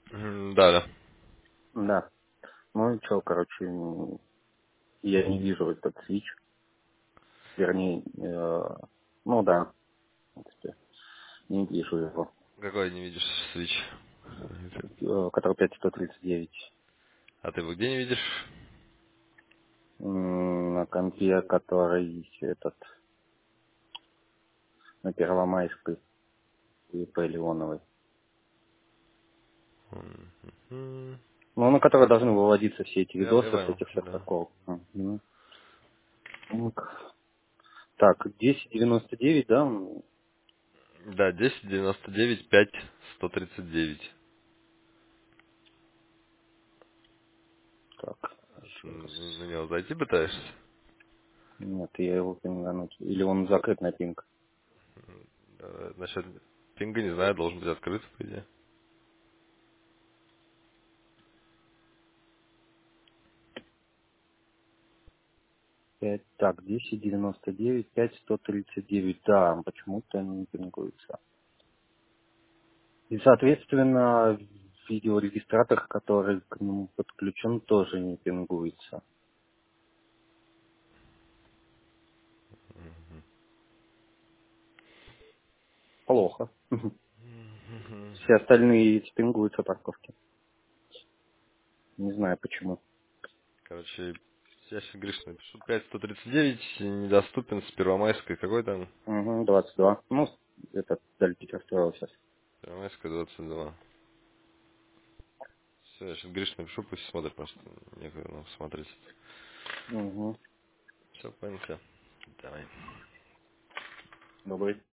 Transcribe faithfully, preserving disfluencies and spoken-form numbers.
Мгм, Да, да. Да. Ну и что, короче, м, я не вижу этот свич. Вернее, э, ну да, в принципе, не вижу его. Какой не видишь свич? Э, Который пять сто тридцать девять. А ты его где не видишь? М, На компе, который этот, на Первомайской и по Леоновой. Мгм. Ну, на которой должны выводиться все эти Я, я видосы с понял, этих всех да. проколов. Мгм. Так, Так, десять девяносто девять, да? М, Да, десять девяносто девять пять сто тридцать девять. Так, еще раз. М, На него зайти пытаешься? Нет, я его пингануть. Или он закрыт на пинг. Да, насчет пинга не знаю, должен быть открыт, по идее. Пять, так, десять девяносто девять пять сто тридцать девять. Да, почему-то не пингуется. И, соответственно, видеорегистратор, который к нему подключен, тоже не пингуется. Плохо. Мгм. Все остальные эти пингуются парковки. Не знаю почему. Короче, я сейчас Гриш напишу. пять сто тридцать девять недоступен с Первомайской. Какой там? Угу, двадцать два. Ну, этот даль Питер строил сейчас. Первомайская двадцать два. Все, я сейчас Гриш напишу, пусть смотрит, просто некогда нам смотреть. Угу. Все, понял, все. Давай. Добрый.